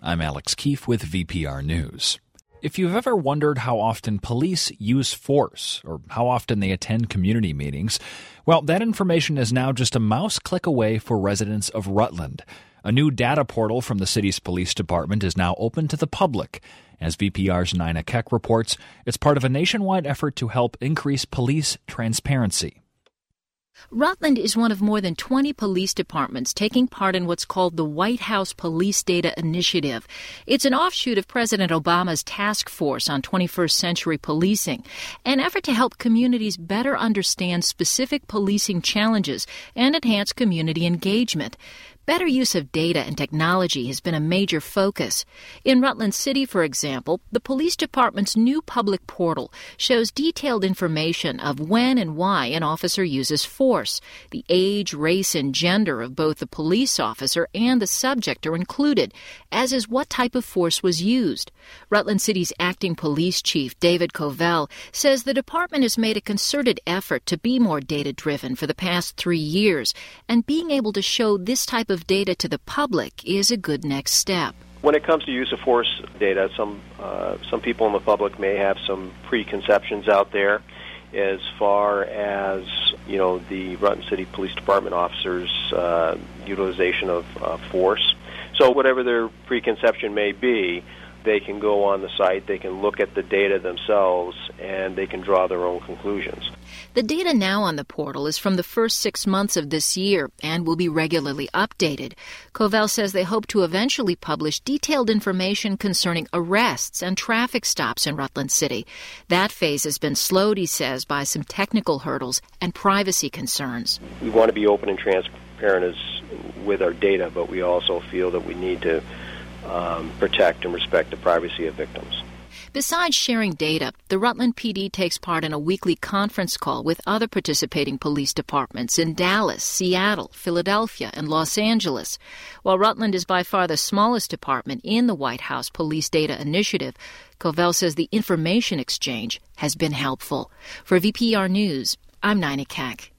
I'm Alex Keefe with VPR News. If you've ever wondered how often police use force or how often they attend community meetings, well, that information is now just a mouse click away for residents of Rutland. A new data portal from the city's police department is now open to the public. As VPR's Nina Keck reports, it's part of a nationwide effort to help increase police transparency. Rutland is one of more than 20 police departments taking part in what's called the White House Police Data Initiative. It's an offshoot of President Obama's Task Force on 21st Century Policing, an effort to help communities better understand specific policing challenges and enhance community engagement. Better use of data and technology has been a major focus. In Rutland City, for example, the police department's new public portal shows detailed information of when and why an officer uses force. The age, race, and gender of both the police officer and the subject are included, as is what type of force was used. Rutland City's acting police chief, David Covell, says the department has made a concerted effort to be more data-driven for the past 3 years, and being able to show this type of data to the public is a good next step. When it comes to use of force data, some people in the public may have some preconceptions out there as far as, the Rutland City Police Department officers' utilization of force. So whatever their preconception may be, they can go on the site, they can look at the data themselves, and they can draw their own conclusions. The data now on the portal is from the first 6 months of this year and will be regularly updated. Covell says they hope to eventually publish detailed information concerning arrests and traffic stops in Rutland City. That phase has been slowed, he says, by some technical hurdles and privacy concerns. We want to be open and transparent with our data, but we also feel that we need to protect and respect the privacy of victims. Besides sharing data, the Rutland PD takes part in a weekly conference call with other participating police departments in Dallas, Seattle, Philadelphia, and Los Angeles. While Rutland is by far the smallest department in the White House Police Data Initiative, Covell says the information exchange has been helpful. For VPR News, I'm Nina Keck.